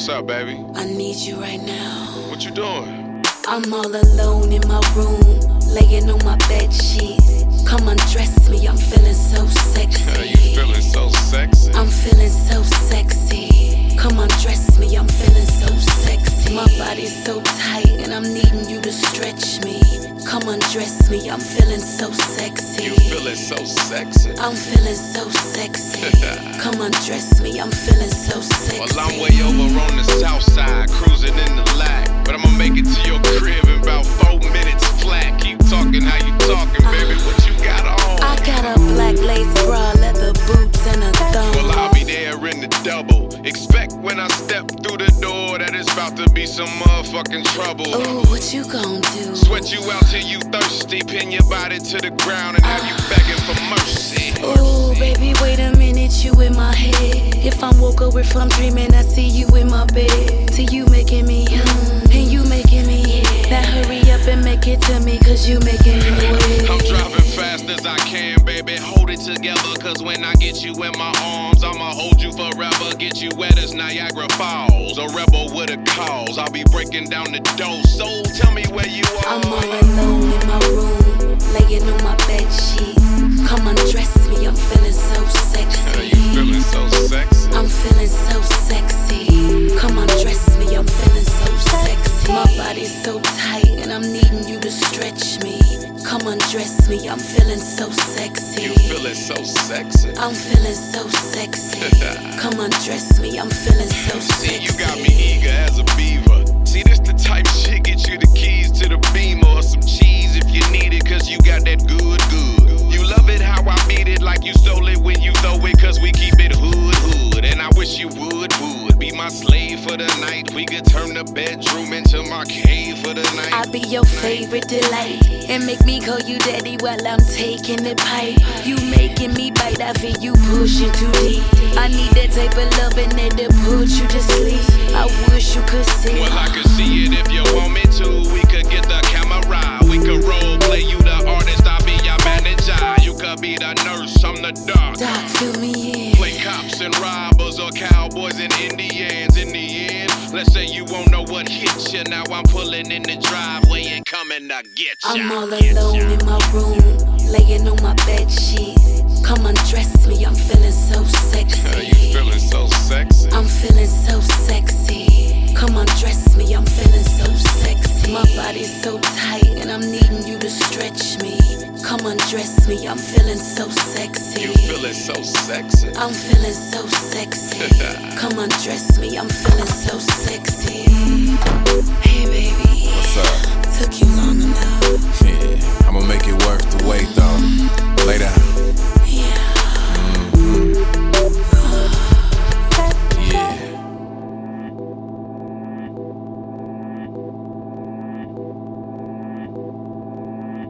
What's up, baby? I need you right now. What you doing? I'm all alone in my room, laying on my bed sheets. Come undress me, I'm feeling so sexy. You feeling so sexy? I'm feeling so sexy. Come undress me, I'm feeling so sexy. My body's so tight and I'm needing you to stretch me. Come undress me, I'm feeling so sexy. You feeling so sexy? I'm feeling so sexy. Come undress me, I'm feeling so sexy. Well, I'm way over on the south side, cruising in the lag. But I'ma make it to your crib in about 4 minutes flat. Keep talking how you talking, baby. What you got on? I got a black lace bra, leather boots, and a thong. Well, I'll be there in the double. Expect when I step through the door that it's about to be some motherfucking trouble. Ooh, what you gon' do? Sweat you out till you thirsty, pin your body to the ground and have you begging for mercy. Ooh, baby, wait a minute, you in my head. If I'm woke up, if I'm dreaming, I see you in my bed. Till you making me, and you making me. Now hurry up and make it to me, cause you making me wait. I'm driving fast as I can, baby, hold it together. Cause when I get you in my arms, I'ma hold you forever. Get you wet as Niagara Falls, a rebel with a cause. I'll be breaking down the door, so tell me where you are. I'm all alone in my room, laying on my bed sheets. Come undress me, I'm feeling so sexy. You feeling so sexy? I'm feeling so sexy. Come undress me, I'm feeling so sexy. My body's so tight and I'm needing you to stretch me. Come undress me, I'm feeling so sexy. You feeling so sexy? I'm feeling so sexy. Come undress me, I'm feeling so sexy. See, you got me eager as a beaver. See, this the type shit get you the keys to the Beamer or some cheese if you need it, cause you got that good. You love it how I beat it like you stole it when you throw it, cause we keep it hood. And I wish you would be my slave for the night. We could turn the bedroom into my cave for the night. I'll be your favorite delight and make me call you daddy while I'm taking the pipe. You making me bite, I feel you pushing too deep. I need that type of loving that to put you to sleep. I wish you could see. Well, I could see it if you want me to. We could get the camera, we could role play. You the artist, I'll be your manager. You could be the nurse, I'm the doc. Doc, fill me in. Play cops and robbers or cowboys and Indians. In the end, let's say you won't know what hit you. Now I'm pulling in the driveway and coming to get ya. I'm all alone in my room, laying on my bed sheets. Come undress me, I'm feeling so sexy. You feeling so sexy? I'm feeling so sexy. Come undress me, I'm feeling so sexy. My body's so tight and I'm needing you to stretch me. Come undress me, I'm feeling so sexy. You feeling so sexy? I'm feeling so sexy. Come undress me, I'm feeling so sexy. Hey baby. What's up?